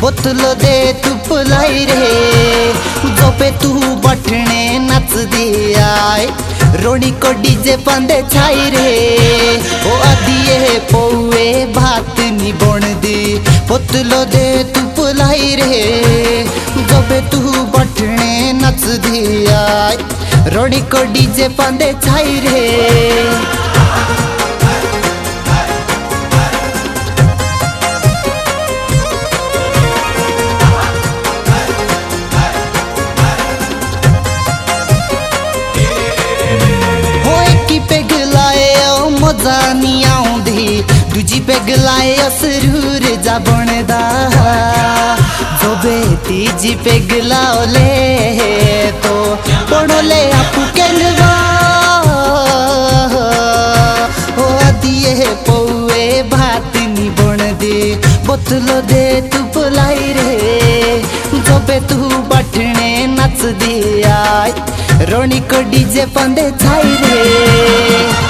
बोतलो दे तू पुलाई रे जो पे तू बटने नच दिया रोनी को डीजे पंदे छाई रे ओ अदिए पौए भात नी बोण दी बोतलो दे तू पुलाई रे जो पे तू बटने नच दिया रोनी को डीजे पंदे छाई रे जानी आउंदी दूजी पेगलाए असरूर जा बनदा जो बे तीजी पेगलाओले तो पढ़ोले आपू केलवा ओ दिए पौए भात नी बन दे बोतलो दे तू बुलाई रे जो बे तू बटने नच दिया रोनी को डीजे पंदे छाई रे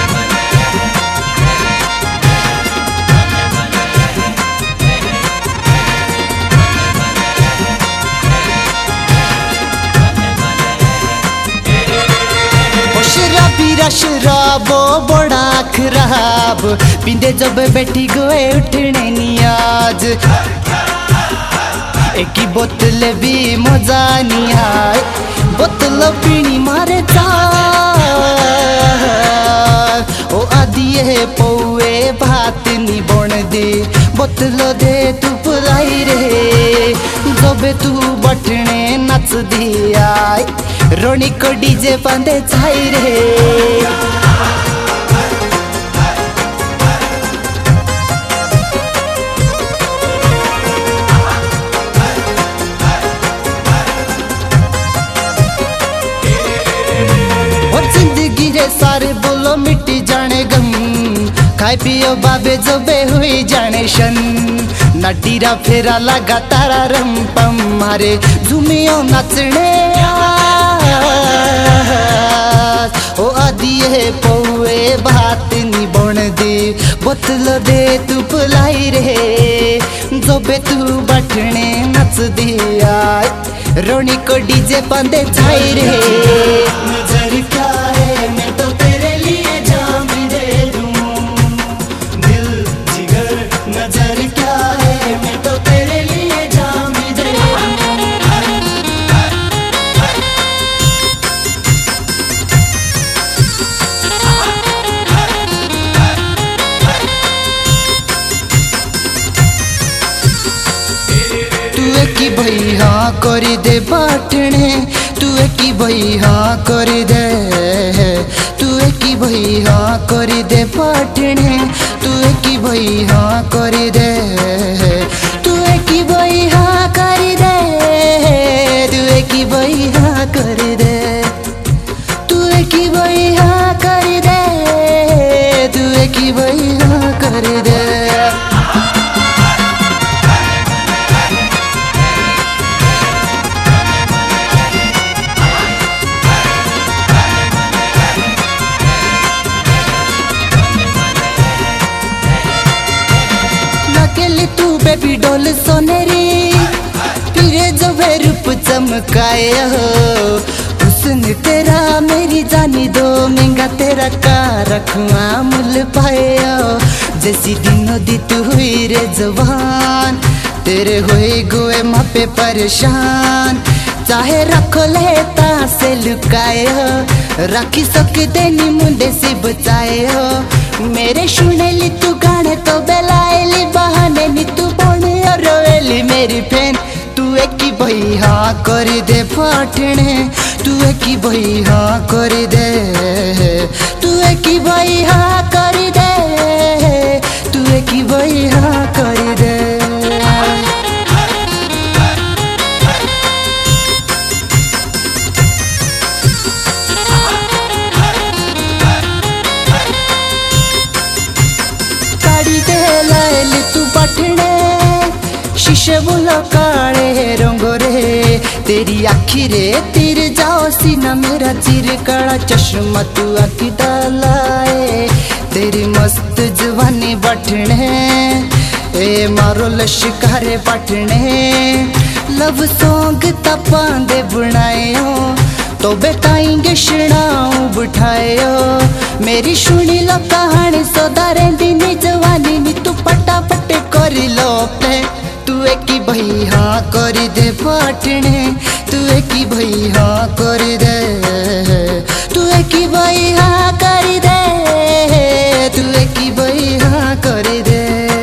शराबो बड़ा खराब पिंदे जब बैठी गोए उठने नियाज एक ही बोतल भी मजा नहीं आए बोतल पीनी मारे ओ आदिए पौए भात नी बोण दे बोतल दे तू पुलाई रे जब तू बटने नच दिया रोनी को डीजे पंदे छाई रे और जिंदगी रे सारे बोलो मिट्टी जाने गम खाए पियो बाबे जो बे हुई जाने शन नटीरा फेरा लगा तारा रम पम मारे झूमियो नचने ओ आदिए पौए भात नी बोण दे बोतल दे तू पुलाई रे जो बे तू बटने नच दिया रोनी को डीजे पंदे छाई रे नजर क्या है मैं तो तेरे लिए जान भी दे दूं दिल जिगर नजर क्या है मैं तो तेरे लिए जान भी दे की भई हाँ कर दे बाटने तू की भई हाँ कर दे तू की भई हाँ कर दे बाटने तू की भई हाँ कर दे तू की भई हाँ कर दे तू की भई हाँ कर दे तू की भई हाँ कर दे तू की भई हाँ कर दे तू बेबी डॉल सोनेरी फिरे जो वे रूप चमकाए हो हुस्न तेरा मेरी जानी दो महंगा तेरा का रखवा मुल पाए हो जैसी दिनों दी तू हुई रे जवान तेरे हुए गुए मापे परेशान चाहे रखो लेता से लुकाए हो रखी सकते नी मुंडे से बचाए हो मेरे सुने ली तू गाने तो बेलाए ली बहाने नी तू बोने और रोएली मेरी फैन तू एक की भई हाँ कर दे फाटने तू एक की भई हाँ कर दे तू एक की भई हाँ कर दे तू एक की भई हाँ कर दे शीशे बुला काले रंगो रे तेरी आखी रे तीर जाओ सीना मेरा चिर काला चश्मा तू आखी डालाए तेरी मस्त जवानी बटने ए मारो लश्कारे पटने लव सॉन्ग तपांदे बुनायो तो बेटाएंगे शनाऊ बिठायो मेरी सुनी लो कहानी सोदारे दिनी जवानी नी तू पटापट कर लो प्ले तू एक भई हाँ कर दे पटने तू एक भई हाँ कर दे तू एक भई हाँ कर दे तू एक भई हाँ कर दे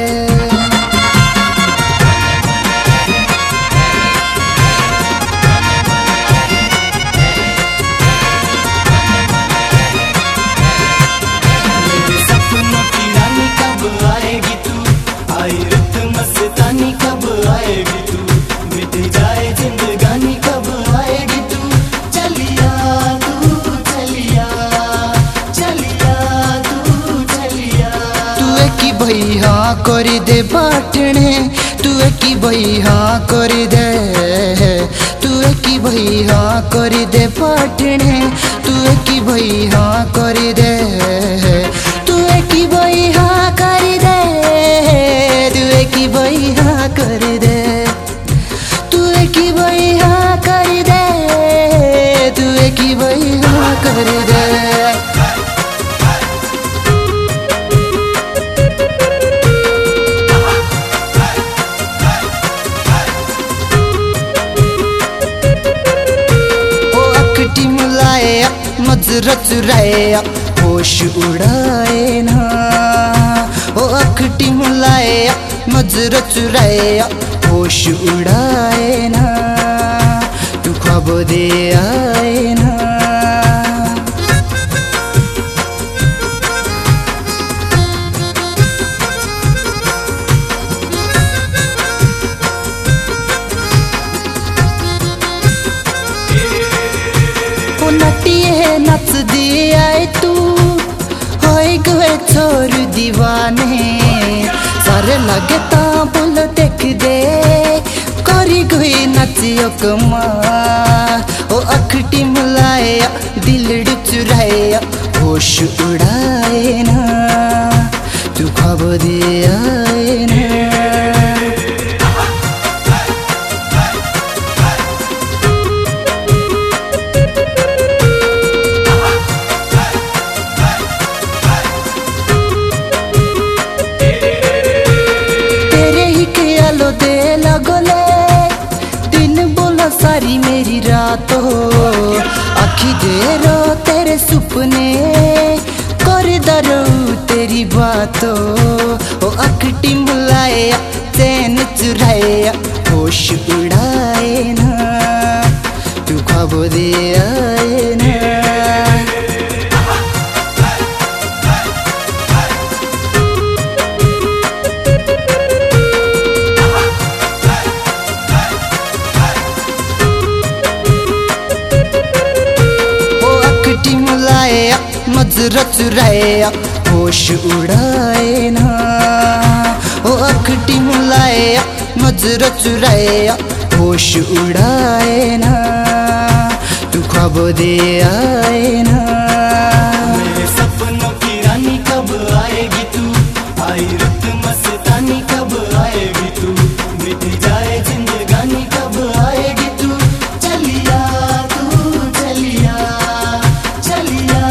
कब आएगी तू मिट जाए जिंदगानी कब आएगी तू चलिया तू चलिया चलिया तू चलिया तू एक भई हाँ कर दे बाटने तू एक भई हाँ कर दे तू एक भई हाँ कर दे बाटने तू एक भई हाँ कर दे तू एक भई हाँ कर दे तू एक भई हाँ कर दे तू एक भई हाँ कर दे तू एक भई हाँ कर दे नजर चुराया होश उड़ाए ना ओ अखटी मुलाया नजर चुराया होश उड़ाए ना तू ख्वाब दे आए ना नटिए नच दिया तू होए गए छोर दीवाने सारे लगे ता बोल देख दे करी गई नचियो कमा ओ अखटी मुलाया दिल चुराया होश उड़ाए ना तू ख्वाब दे आए ना सारी मेरी रातों आखी दे रो तेरे सुपने कर दरो तेरी बातों ओ अखटी मुलाया चैन चुराया होश उड़ाए ना तू ख्वाब दे आए ना नजर चुराया होश उड़ाए ना ओ अखटी मुलाया नजर चुराया होश उड़ाए ना तू ख्वाब दे आए ना मेरे सपनों की रानी कब आएगी तू आई रुत मस्तानी कब आएगी तू मिट जाए जिंदगानी कब आएगी तू चलिया तू चलिया चलिया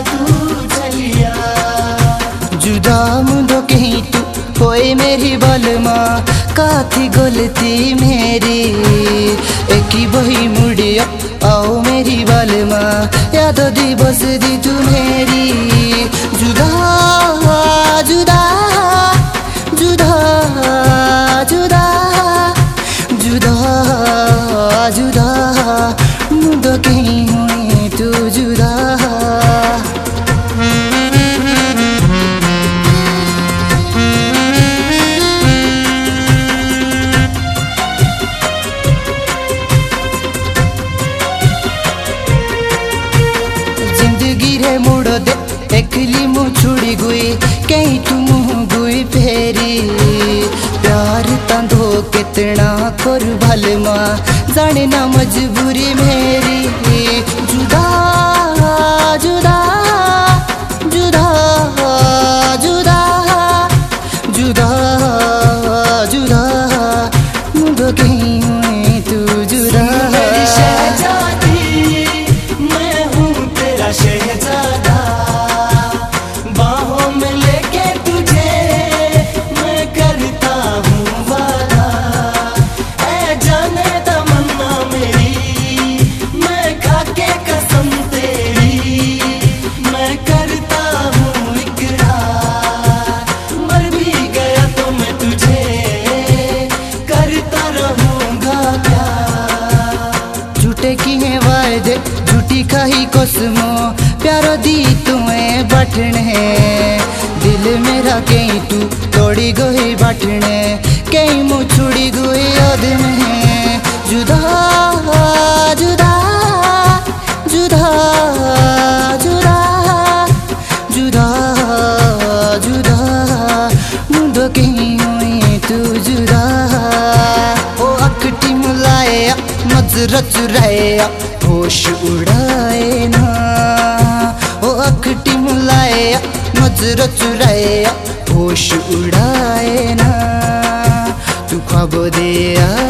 जुदा मुंडो कहीं तू होए मेरी बलमा काथी गलती मेरी एक ही बही मुड़िया आओ मेरी बलमा याद दी बस दी तू मेरी जुदा जुदा जुदा जुदा जुदा जुदा मुंडो कहीं हुई तू जुदा मुड़ो दे एकली मुँह छुड़ी गुई कहीं तू मुँह गुई फेरी प्यार तंदो कितना कर भलमा जाने ना मजबूरी मेरी जुदा जुदा जुदा जुदा जुदा जुदा मुझे कहीं हुए तू जुदा। मेरी शहजादी मैं हूँ तेरा शहजादा, बाहों में लेके तुझे मैं करता हूँ वादा। ऐ जाने तमन्ना मेरी मैं खाके कसम तेरी, मैं करता हूँ इकरार, मर भी गया तो मैं तुझे करता रहूँगा प्यार। झूठे किए वायदे झूठी खाई कसमो, प्यारो दी तुम्हें बटने दिल मेरा कहीं तू तोड़ी गई बटने, कहीं मुँह छुड़ी गई याद में। जुदा जुदा जुदा जुदा जुदा जुदा मुझे कहीं हुई तू जुदा। ओ अकटी मुलाया नजर चुराया होश उड़ाए ना, ओ अकटी मुलाया नजर चुराया होश उड़ाए ना। तू ख्वाब दे